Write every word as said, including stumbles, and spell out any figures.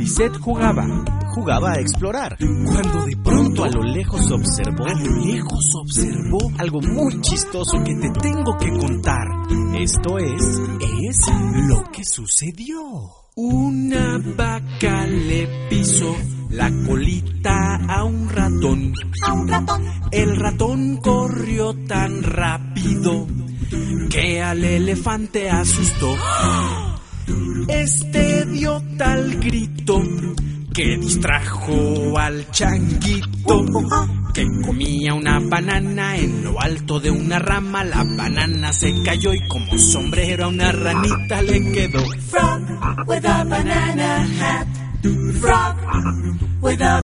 Lisette jugaba, jugaba a explorar, cuando de pronto a lo lejos observó, a lo lejos observó algo muy chistoso que te tengo que contar. Esto es, es lo que sucedió. Una vaca le pisó la colita a un ratón. A un ratón. El ratón corrió tan rápido que al elefante asustó. Este dio tal grito que distrajo al changuito, que comía una banana en lo alto de una rama. La banana se cayó y como sombrero a una ranita le quedó. Frog with a banana hat. Frog with a